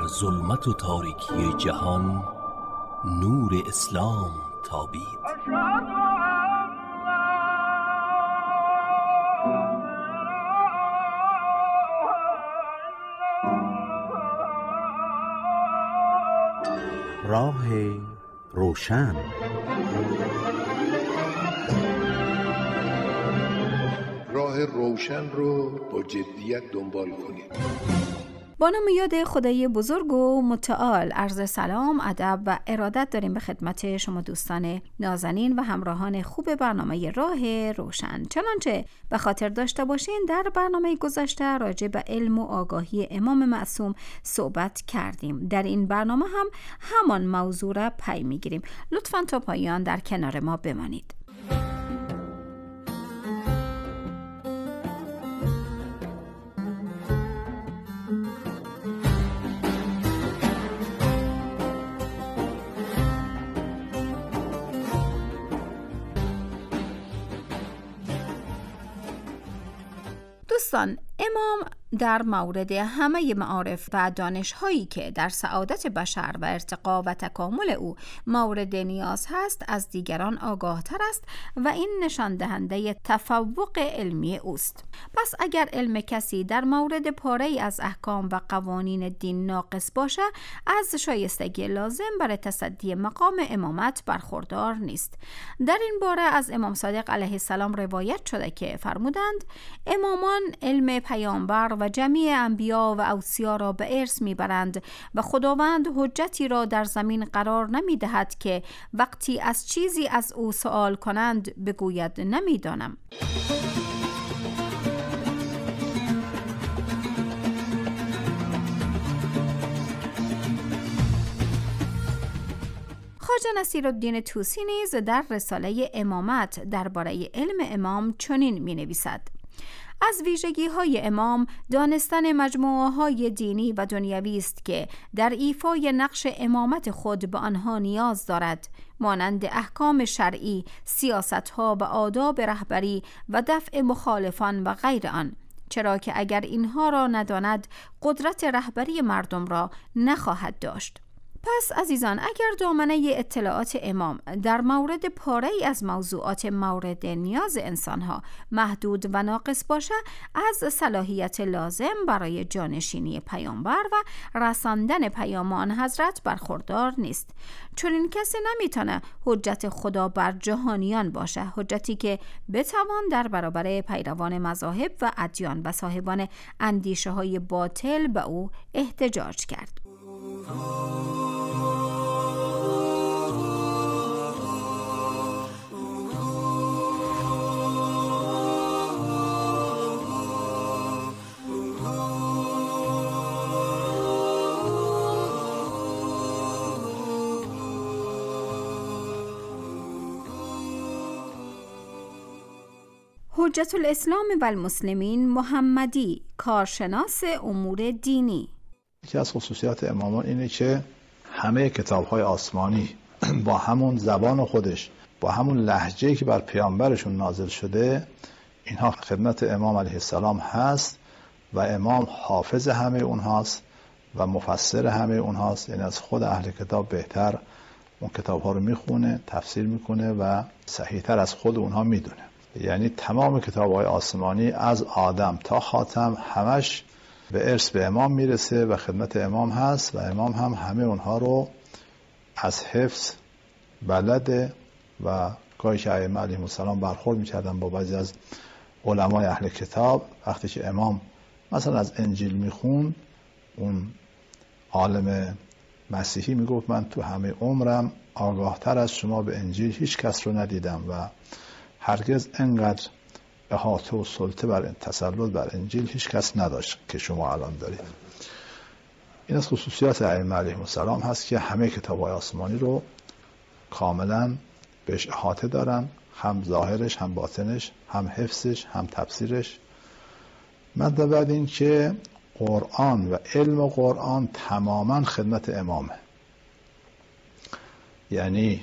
در ظلمت و تاریکی جهان نور اسلام تابید. راه روشن. راه روشن رو با جدیت دنبال کنید. با نام یاد خدای بزرگ و متعال عرض سلام، ادب و ارادت داریم به خدمت شما دوستان نازنین و همراهان خوب برنامه راه روشن. چنانچه به خاطر داشته باشین در برنامه گذشته راجع به علم و آگاهی امام معصوم صحبت کردیم. در این برنامه هم همان موضوع را پی میگیریم. لطفاً تا پایان در کنار ما بمانید. دوستان، امام در مورد همه معارف و دانش‌هایی که در سعادت بشر و ارتقا و تکامل او مورد نیاز هست از دیگران آگاه‌تر است و این نشان دهنده تفوق علمی اوست. پس اگر علم کسی در مورد پاره‌ای از احکام و قوانین دین ناقص باشه، از شایستگی لازم برای تصدی مقام امامت برخوردار نیست. در این باره از امام صادق علیه السلام روایت شده که فرمودند: امامان علم پیامبر و جمیع انبیا و اوصیا را به ارث میبرند و خداوند حجتی را در زمین قرار نمیدهد که وقتی از چیزی از او سوال کنند بگوید نمیدانم. خواجه نصیرالدین طوسی نیز در رساله امامت درباره علم امام چنین می‌نویسد: از ویژگی‌های امام دانستن مجموعه‌های دینی و دنیوی است که در ایفای نقش امامت خود به آنها نیاز دارد، مانند احکام شرعی، سیاست‌ها و آداب رهبری و دفع مخالفان و غیر آن، چرا که اگر اینها را نداند قدرت رهبری مردم را نخواهد داشت. پس عزیزان، اگر دامنه اطلاعات امام در مورد پاره‌ای از موضوعات مورد نیاز انسانها محدود و ناقص باشه، از صلاحیت لازم برای جانشینی پیامبر و رساندن پیام آن حضرت برخوردار نیست. چون این کسی نمیتونه حجت خدا بر جهانیان باشه، حجتی که بتوان در برابر پیروان مذاهب و ادیان و صاحبان اندیشه های باطل به او احتجاج کرد. حجت الاسلام و المسلمین محمدی، کارشناس امور دینی. یکی از خصوصیات امامان اینه که همه کتاب‌های آسمانی با همون زبان خودش، با همون لهجه‌ای که بر پیامبرشون نازل شده، اینها خدمت امام علیه السلام هست و امام حافظ همه اونهاست و مفسر همه اونهاست. یعنی از خود اهل کتاب بهتر اون کتاب‌ها رو میخونه، تفسیر میکنه و صحیح‌تر از خود اونها میدونه. یعنی تمام کتاب‌های آسمانی از آدم تا خاتم همش به ارث به امام میرسه و خدمت امام هست و امام هم همه اونها رو از حفظ بلده و گاهی که ائمه علیهم السلام برخورد میکردن با بعضی از علمای اهل کتاب، وقتی که امام مثلا از انجیل میخون، اون عالم مسیحی میگفت من تو همه عمرم آگاهتر از شما به انجیل هیچ کس رو ندیدم و هرگز انقدر احاطه و سلطه بر تسلط بر انجیل هیچ کس نداشت که شما الان دارید. این از خصوصیات ائمه علیهم السلام هست که همه کتاب‌های آسمانی رو کاملا بهش احاطه دارن، هم ظاهرش، هم باطنش، هم حفظش، هم تفسیرش. مد بعد این که قرآن و علم قرآن تماما خدمت امامه. یعنی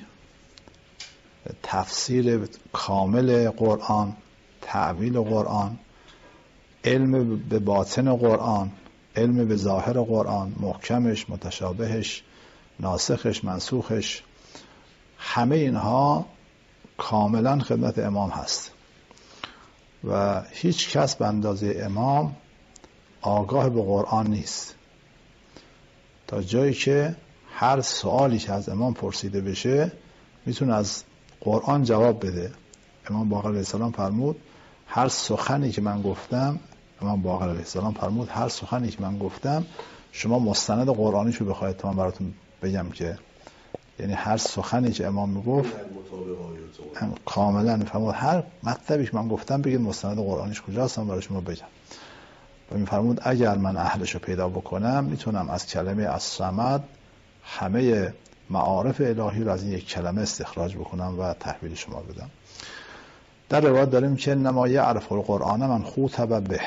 تفسیر کامل قرآن، تعویل قرآن، علم به باطن قرآن علم به ظاهر قرآن، محکمش، متشابهش، ناسخش، منسوخش، همه اینها کاملا خدمت امام هست و هیچ کس به اندازه امام آگاه به قرآن نیست، تا جایی که هر سوالی که از امام پرسیده بشه میتونه از قرآن جواب بده. امام باقر علیه السلام فرمود هر سخنی که من گفتم، هر سخنی که من گفتم شما مستند قرآنیشو بخواید تا من براتون بگم که، یعنی هر سخنی که امام میگفت کاملا فرمود هر مطلبی که من گفتم بگید مستند قرآنیش کجاست من برای شما بگم. و میفرمود اگر من اهلشو پیدا بکنم میتونم از کلمه الصمد همه معارف الهی رو از این یک کلمه استخراج بکنم و تحویل شما بدم. در روایت داریم که انما یعرف القرآن من خاطب به،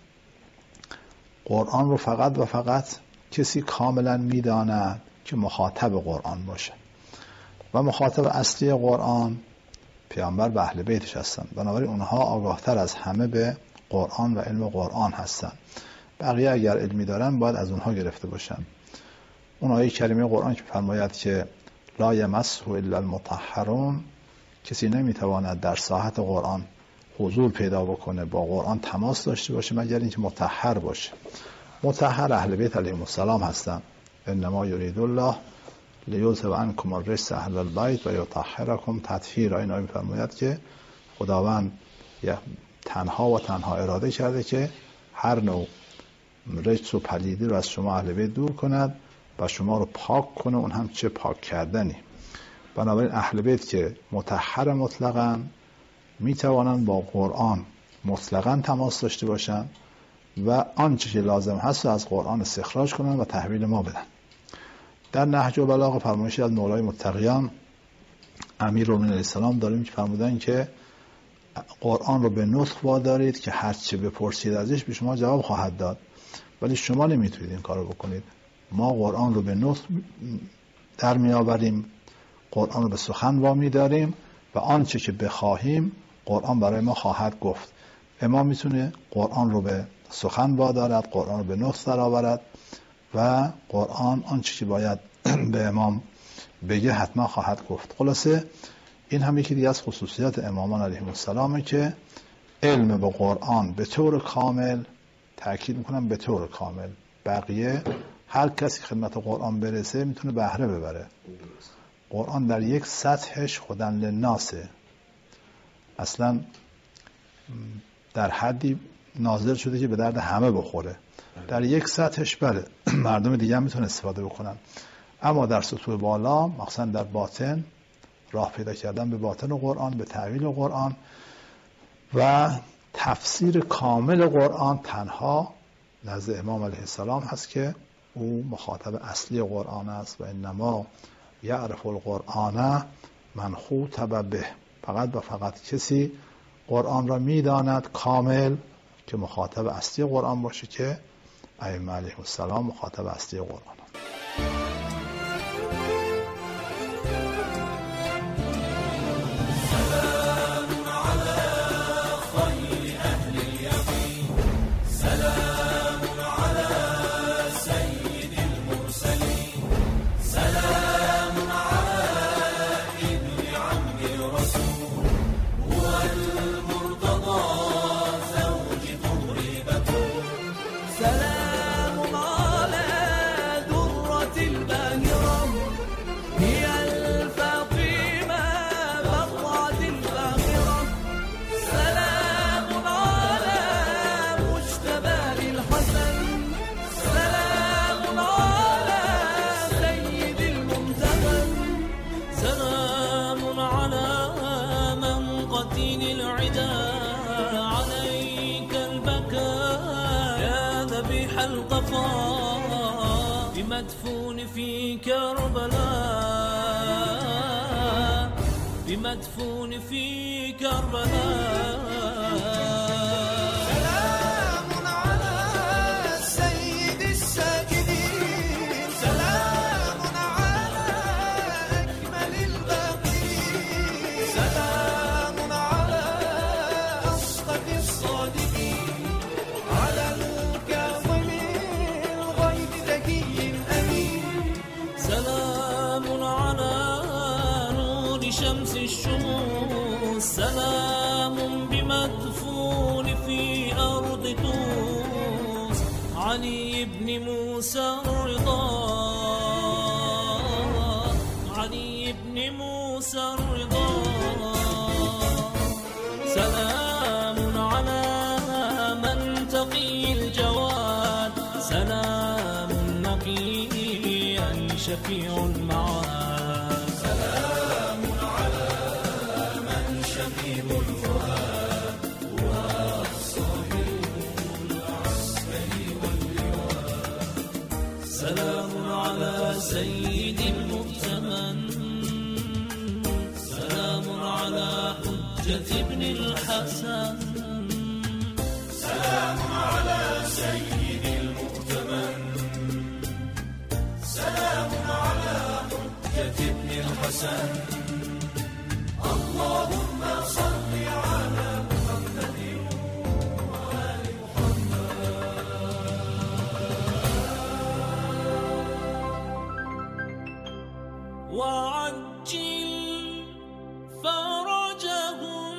قرآن رو فقط و فقط کسی کاملا میداند که مخاطب قرآن باشه و مخاطب اصلی قرآن پیامبر و اهل بیتش هستند، بنابراین اونها آگاهتر از همه به قرآن و علم قرآن هستند. بقیه اگر علمی دارن باید از اونها گرفته باشن. اون آیه کریمه قرآن که فرماید که لا یمسه الا المطهرون، کسی نمیتواند در ساحت قرآن حضور پیدا بکنه، با قرآن تماس داشته باشه مگر اینکه مطهر باشه. مطهر اهل بیت علیهم السلام هستن. انما یرید الله لیذهب عنکم الرجس اهل البیت و یطهرکم تطهیرا. این آیه میفرماید که خداوند تنها و تنها اراده کرده که هر نوع رجس و پلیدی رو از شما اهل بیت دور کند و شما رو پاک کنه، اون هم چه پاک کردنی. بنابراین اهل بیت که مطهر مطلقاً میتوانند با قرآن مطلقاً تماس داشته باشن و آنچه که لازم هست از قرآن استخراج کنن و تحویل ما بدن. در نهج البلاغه فرمایشی از مولای متقیان امیرالمومنین علیه السلام داریم که فرمودن که قرآن رو به نطق وادارید که هر چه بپرسید ازش به شما جواب خواهد داد، ولی شما نمیتونید این کارو بکنید. ما قرآن رو به نطق در میآوریم، قرآن رو به سخن وامی داریم و آنچه که بخواهیم قرآن برای ما خواهد گفت. امام میتونه قرآن رو به سخن وادارد، قرآن رو به نطق درآورد و قرآن آنچه که باید به امام بگه حتما خواهد گفت. خلاصه این هم یکی دیگه از خصوصیات امامان علیهم السلامه که علم به قرآن به طور کامل، تأکید میکنم به طور کامل، بقیه هر کسی خدمت قرآن برسه میتونه بهره ببره. قرآن در یک سطحش خودن للناسه، اصلا در حدی نازل شده که به درد همه بخوره. در یک سطحش بله مردم دیگه هم میتونه استفاده بکنن، اما در سطوح بالا مخصوصا در باطن راه پیدا کردن به باطن قرآن، به تعویل قرآن و تفسیر کامل قرآن تنها نزد امام علیه السلام هست که او مخاطب اصلی قرآن است و انما یعرف القرآن من خاطب به، فقط و فقط کسی قرآن را میداند کامل که مخاطب اصلی قرآن باشه که ائمه علیهم السلام مخاطب اصلی قرآن هست. بمدفون في كربلاء، بمدفون في كربلاء. سلام على سيد الساجدين، سلام على أكمل الباقين، سلام على أصدق الصادقين، على الكاظمين الشموس سلام بمدفون في أرض طوس علي بن موسى الرضا علي بن موسى الرضا سلام على من تقي الجواد سلام نقي شفيع المعاد سلام على من شفيع الفؤاد والصاحب العسكري واللواء سلام على سيد المؤتمن سلام على حجة ابن الحسن سلام على سيد المؤتمن سلام على حجة ابن الحسن اللهم صل على محمد وآل محمد وعجل فرجهم.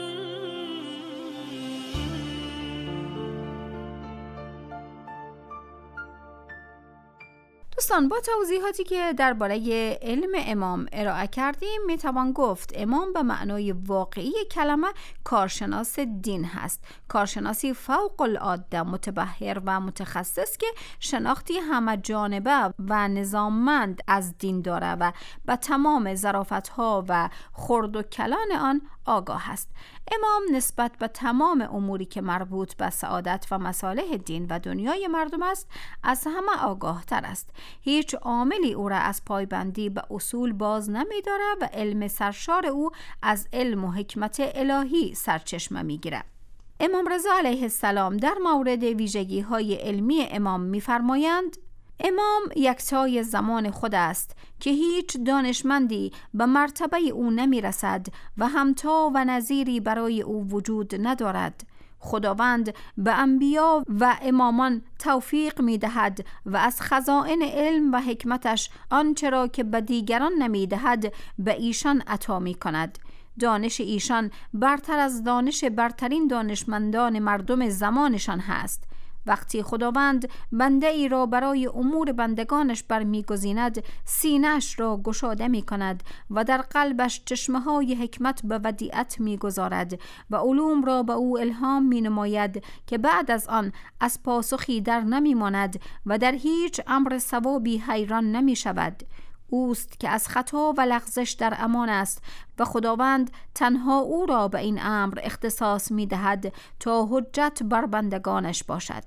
دوستان، با توضیحاتی که درباره علم امام ارائه کردیم میتوان گفت امام به معنای واقعی کلمه کارشناس دین هست، کارشناسی فوق العاده متبحر و متخصص که شناختی همه جانبه و نظاممند از دین داره و به تمام ظرافت‌ها و خرد و کلان آن آگاه است. امام نسبت به تمام اموری که مربوط به سعادت و مصالح دین و دنیای مردم است از همه آگاه تر است. هیچ عاملی او را از پایبندی به اصول باز نمی داره و علم سرشار او از علم و حکمت الهی سرچشمه می گیره. امام رضا علیه السلام در مورد ویژگی های علمی امام می فرمایند: امام یکتای زمان خود است که هیچ دانشمندی به مرتبه او نمی رسد و همتا و نظیری برای او وجود ندارد. خداوند به انبیا و امامان توفیق می دهد و از خزائن علم و حکمتش آنچه را که به دیگران نمی دهد به ایشان عطا می کند. دانش ایشان برتر از دانش برترین دانشمندان مردم زمانشان هست. وقتی خداوند بنده ای را برای امور بندگانش برمیگزیند، سینه‌اش را گشاده می کند و در قلبش چشمه های حکمت به ودیعت می گذارد و علوم را به او الهام می نماید که بعد از آن از پاسخی در نمی ماند و در هیچ امر صوابی حیران نمی شود. اوست که از خطا و لغزش در امان است و خداوند تنها او را به این امر اختصاص می دهد تا حجت بر بندگانش باشد.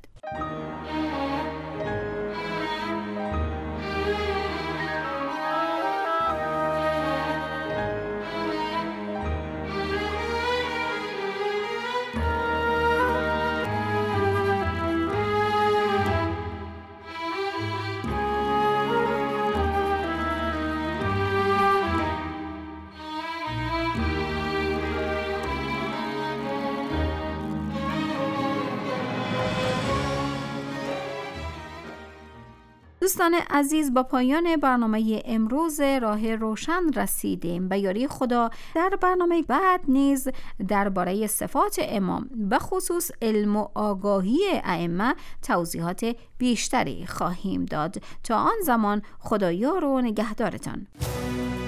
دوستان عزیز، با پایان برنامه امروز راه روشن رسیدیم. به یاری خدا در برنامه بعد نیز درباره صفات امام به خصوص علم و آگاهی ائمه توضیحات بیشتری خواهیم داد. تا آن زمان خدایار و نگهدارتان.